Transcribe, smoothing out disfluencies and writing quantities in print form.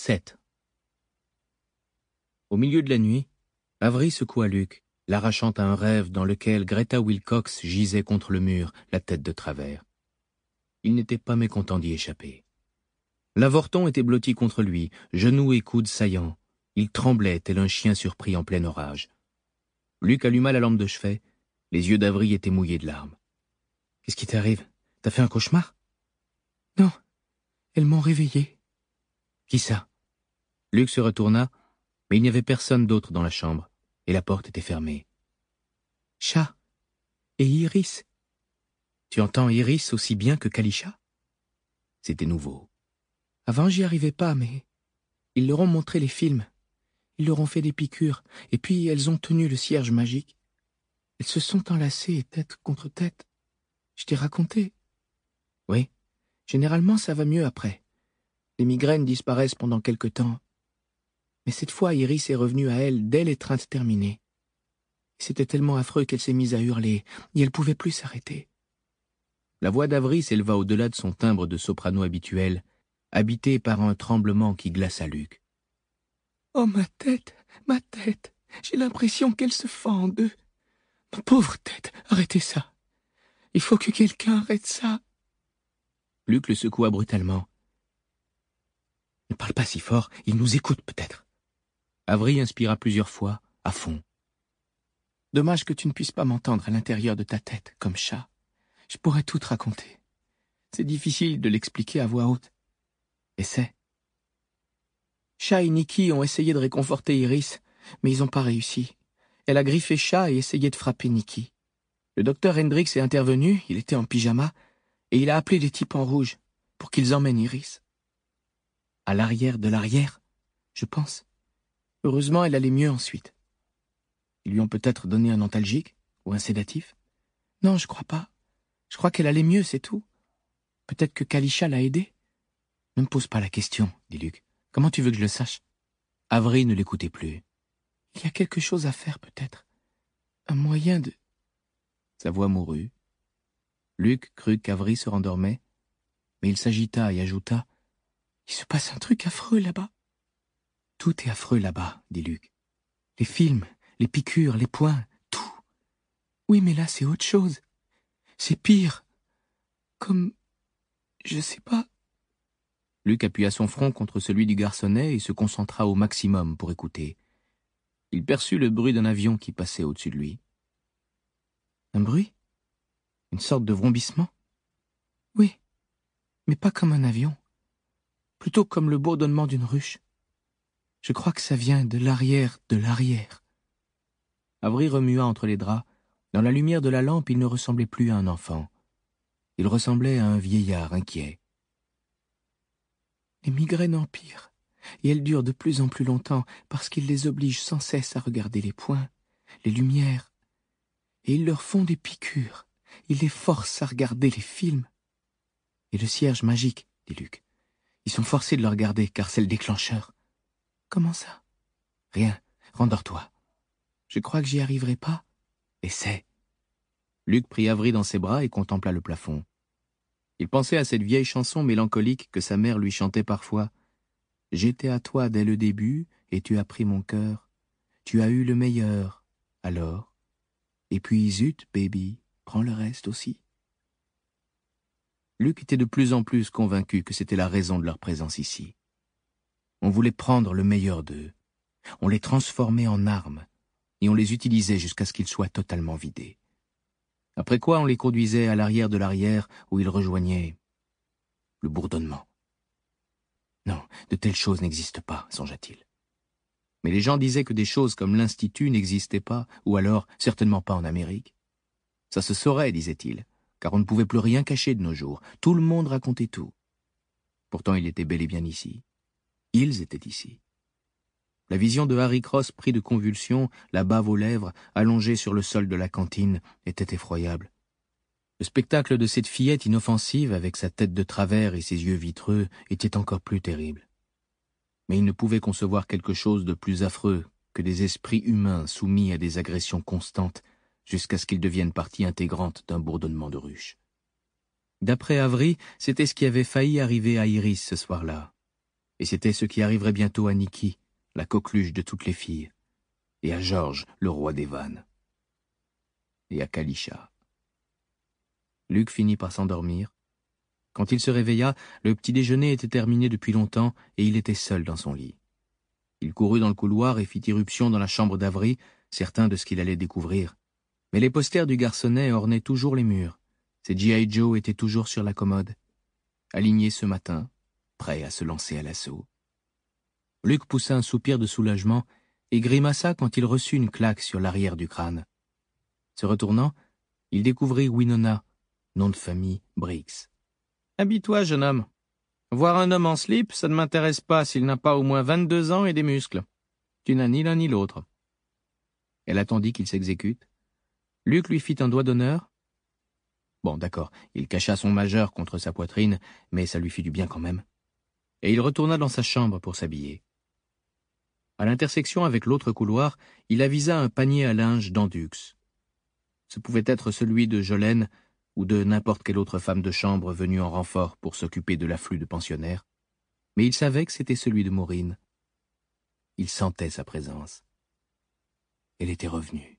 7. Au milieu de la nuit, Avery secoua Luc, l'arrachant à un rêve dans lequel Greta Wilcox gisait contre le mur, la tête de travers. Il n'était pas mécontent d'y échapper. L'avorton était blotti contre lui, genoux et coudes saillants. Il tremblait tel un chien surpris en plein orage. Luc alluma la lampe de chevet. Les yeux d'Avery étaient mouillés de larmes. « Qu'est-ce qui t'arrive? T'as fait un cauchemar ?»« Non, elles m'ont réveillé. »« Qui ça ?» Luc se retourna, mais il n'y avait personne d'autre dans la chambre, et la porte était fermée. « Chat et Iris. »« Tu entends Iris aussi bien que Kalisha ?» C'était nouveau. « Avant, j'y arrivais pas, mais ils leur ont montré les films. Ils leur ont fait des piqûres, et puis elles ont tenu le cierge magique. Elles se sont enlacées tête contre tête. Je t'ai raconté. »« Oui. Généralement, ça va mieux après. Les migraines disparaissent pendant quelque temps. Mais cette fois, Iris est revenue à elle dès l'étreinte terminée. C'était tellement affreux qu'elle s'est mise à hurler, et elle pouvait plus s'arrêter. » La voix d'Avery s'éleva au-delà de son timbre de soprano habituel, habité par un tremblement qui glaça Luc. « Oh, ma tête, j'ai l'impression qu'elle se fend en deux. Ma pauvre tête, arrêtez ça. Il faut que quelqu'un arrête ça. » Luc le secoua brutalement. « Ne parle pas si fort, il nous écoute peut-être. » Avery inspira plusieurs fois, à fond. « Dommage que tu ne puisses pas m'entendre à l'intérieur de ta tête, comme chat. Je pourrais tout te raconter. C'est difficile de l'expliquer à voix haute. Essaie. » Chat et Nikki ont essayé de réconforter Iris, mais ils n'ont pas réussi. Elle a griffé Chat et essayé de frapper Nikki. Le docteur Hendrix est intervenu, il était en pyjama, et il a appelé des types en rouge pour qu'ils emmènent Iris. À l'arrière de l'arrière, je pense. Heureusement, elle allait mieux ensuite. Ils lui ont peut-être donné un antalgique ou un sédatif? Non, je crois pas. Je crois qu'elle allait mieux, c'est tout. Peut-être que Kalisha l'a aidée? Ne me pose pas la question, dit Luc. Comment tu veux que je le sache? Avery ne l'écoutait plus. Il y a quelque chose à faire, peut-être. Un moyen de... Sa voix mourut. Luc crut qu'Avery se rendormait, mais il s'agita et ajouta « Il se passe un truc affreux là-bas. »« Tout est affreux là-bas, dit Luc. Les films, les piqûres, les poings, tout. »« Oui, mais là, c'est autre chose. C'est pire. Comme... je sais pas. » Luc appuya son front contre celui du garçonnet et se concentra au maximum pour écouter. Il perçut le bruit d'un avion qui passait au-dessus de lui. Un bruit? Une sorte de vrombissement? Oui, mais pas comme un avion. Plutôt comme le bourdonnement d'une ruche. Je crois que ça vient de l'arrière de l'arrière. Avery remua entre les draps. Dans la lumière de la lampe, il ne ressemblait plus à un enfant. Il ressemblait à un vieillard inquiet. Les migraines empirent, et elles durent de plus en plus longtemps parce qu'ils les obligent sans cesse à regarder les points, les lumières, et ils leur font des piqûres. Ils les forcent à regarder les films. Et le cierge magique, dit Luc. Ils sont forcés de le regarder car c'est le déclencheur. Comment ça? Rien, rendors-toi. Je crois que j'y arriverai pas. Essaie. Luc prit Avery dans ses bras et contempla le plafond. Il pensait à cette vieille chanson mélancolique que sa mère lui chantait parfois. « J'étais à toi dès le début, et tu as pris mon cœur. Tu as eu le meilleur, alors. Et puis zut, baby, prends le reste aussi. » Luc était de plus en plus convaincu que c'était la raison de leur présence ici. On voulait prendre le meilleur d'eux. On les transformait en armes, et on les utilisait jusqu'à ce qu'ils soient totalement vidés. Après quoi on les conduisait à l'arrière de l'arrière, où ils rejoignaient le bourdonnement. Non, de telles choses n'existent pas, songea-t-il. Mais les gens disaient que des choses comme l'Institut n'existaient pas, ou alors certainement pas en Amérique. Ça se saurait, disait-il, car on ne pouvait plus rien cacher de nos jours. Tout le monde racontait tout. Pourtant il était bel et bien ici. Ils étaient ici. La vision de Harry Cross pris de convulsions, la bave aux lèvres, allongé sur le sol de la cantine, était effroyable. Le spectacle de cette fillette inoffensive, avec sa tête de travers et ses yeux vitreux, était encore plus terrible. Mais il ne pouvait concevoir quelque chose de plus affreux que des esprits humains soumis à des agressions constantes jusqu'à ce qu'ils deviennent partie intégrante d'un bourdonnement de ruche. D'après Avery, c'était ce qui avait failli arriver à Iris ce soir-là. Et c'était ce qui arriverait bientôt à Nikki, la coqueluche de toutes les filles, et à George, le roi des vannes, et à Kalisha. Luke finit par s'endormir. Quand il se réveilla, le petit déjeuner était terminé depuis longtemps et il était seul dans son lit. Il courut dans le couloir et fit irruption dans la chambre d'Avery, certain de ce qu'il allait découvrir. Mais les posters du garçonnet ornaient toujours les murs. Ses G.I. Joe étaient toujours sur la commode, alignés ce matin, prêts à se lancer à l'assaut. Luke poussa un soupir de soulagement et grimaça quand il reçut une claque sur l'arrière du crâne. Se retournant, il découvrit Winona, nom de famille Briggs. « Habille-toi, jeune homme. Voir un homme en slip, ça ne m'intéresse pas s'il n'a pas au moins 22 ans et des muscles. Tu n'as ni l'un ni l'autre. » Elle attendit qu'il s'exécute. Luke lui fit un doigt d'honneur. Bon, d'accord, il cacha son majeur contre sa poitrine, mais ça lui fit du bien quand même. Et il retourna dans sa chambre pour s'habiller. À l'intersection avec l'autre couloir, il avisa un panier à linge d'Andux. Ce pouvait être celui de Jolene ou de n'importe quelle autre femme de chambre venue en renfort pour s'occuper de l'afflux de pensionnaires, mais il savait que c'était celui de Maureen. Il sentait sa présence. Elle était revenue.